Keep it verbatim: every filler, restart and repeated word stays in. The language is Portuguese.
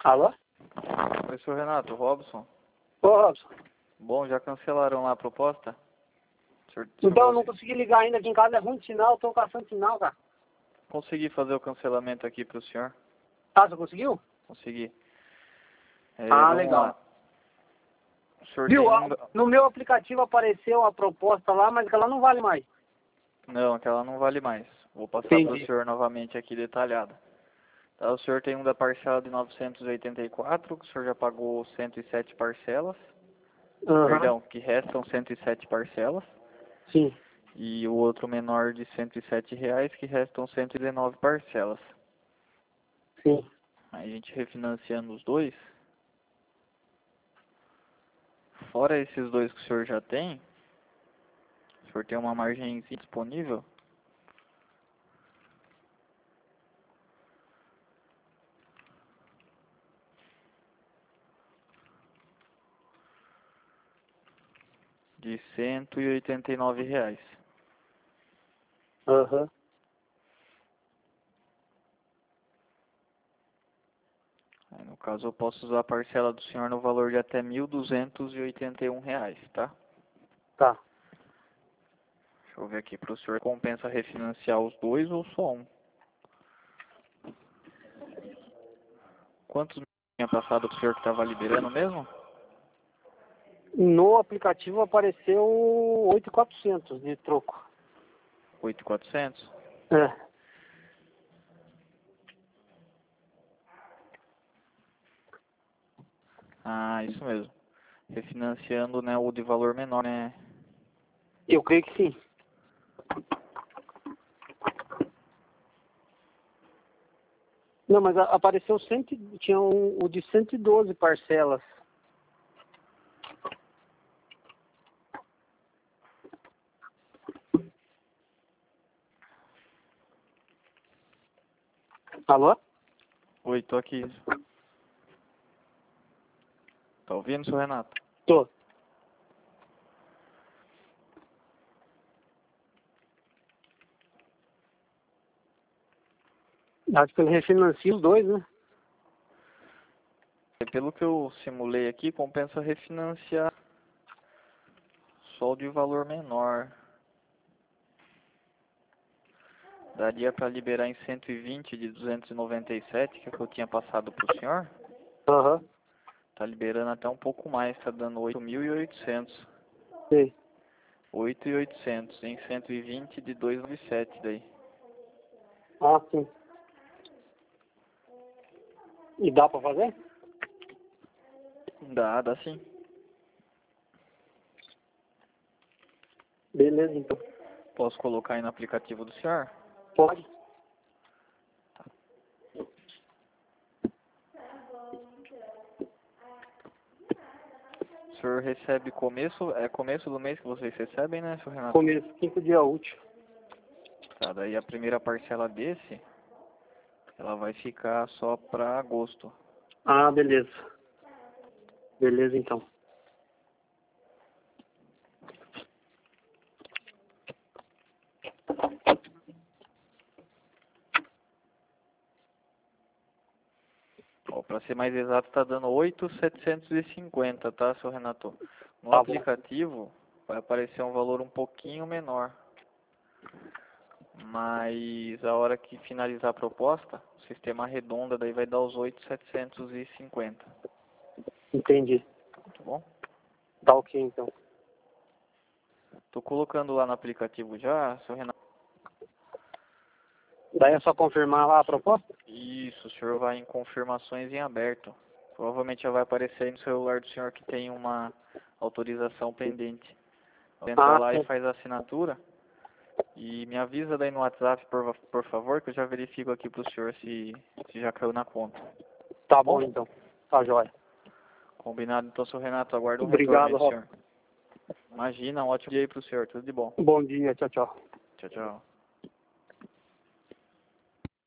Alô? Oi, senhor Renato, Robson. Ô, Robson. Bom, já cancelaram lá a proposta? Senhor, Então, eu senhor, não consegui ligar ainda, aqui em casa é ruim de sinal, eu tô caçando sinal, cara. consegui fazer o cancelamento aqui pro senhor? Ah, você conseguiu? Consegui. É, Ah, vamos legal. lá. O senhor Viu, tem ó, um... no meu aplicativo apareceu a proposta lá, mas ela não vale mais. Não, aquela não vale mais. Vou passar para o Entendi. senhor novamente aqui detalhada. Tá, o senhor tem um da parcela de novecentos e oitenta e quatro, que o senhor já pagou cento e sete parcelas. Aham. Perdão, que restam cento e sete parcelas. Sim. E o outro menor de cento e sete reais, que restam cento e dezenove parcelas. Sim. Aí a gente refinanciando os dois. Fora esses dois que o senhor já tem, o senhor tem uma margem disponível. De cento e oitenta e nove reais. Aham. Aí, no caso, eu posso usar a parcela do senhor no valor de até mil duzentos e oitenta e um reais, tá? Tá. Deixa eu ver aqui para o senhor. Compensa refinanciar os dois ou só um? Quantos tinha passado para o senhor que estava liberando mesmo? No aplicativo apareceu oito mil e quatrocentos de troco. oito mil e quatrocentos? É. Ah, isso mesmo. Refinanciando, né, o de valor menor, né? Eu creio que sim. Não, mas a- apareceu cento, e- tinha um, o de cento e doze parcelas. Alô? Oi, tô aqui. Tá ouvindo, senhor Renato? Tô. Acho que ele refinancia os dois, né? Pelo que eu simulei aqui, compensa refinanciar só o de valor menor. Daria para liberar em cento e vinte de duzentos e noventa e sete, que é o que eu tinha passado para o senhor. Aham. Tá liberando até um pouco mais, tá dando oito mil e oitocentos. Sei. oito mil e oitocentos em cento e vinte de duzentos e noventa e sete daí. Ah, sim. E dá pra fazer? Dá, dá sim. Beleza, então. Posso colocar aí no aplicativo do senhor? Pode. O senhor recebe começo, é começo do mês que vocês recebem, né, senhor Renato? Começo, quinto dia útil. Tá, daí a primeira parcela desse, ela vai ficar só para agosto. Ah, beleza. Beleza, então. Ó, para ser mais exato, tá dando oito mil setecentos e cinquenta, tá, senhor Renato? No Tá bom. aplicativo vai aparecer um valor um pouquinho menor. Mas a hora que finalizar a proposta, o sistema arredonda, daí vai dar os oito mil setecentos e cinquenta. Entendi. Tá bom? Tá ok, então. Tô colocando lá no aplicativo já, senhor Renato. Daí é só confirmar lá a proposta? Isso, o senhor vai em confirmações em aberto. Provavelmente já vai aparecer aí no celular do senhor que tem uma autorização pendente. Entra Ah, lá e sim. faz a assinatura. E me avisa daí no WhatsApp, por, por favor, que eu já verifico aqui pro senhor se, se já caiu na conta. Tá bom, então. Tá jóia. Combinado? Então, senhor Renato, aguardo um retorno aí Obrigado, do Rob. senhor. Imagina, um ótimo dia aí pro senhor. Tudo de bom. Bom dia. Tchau, tchau. Tchau, tchau.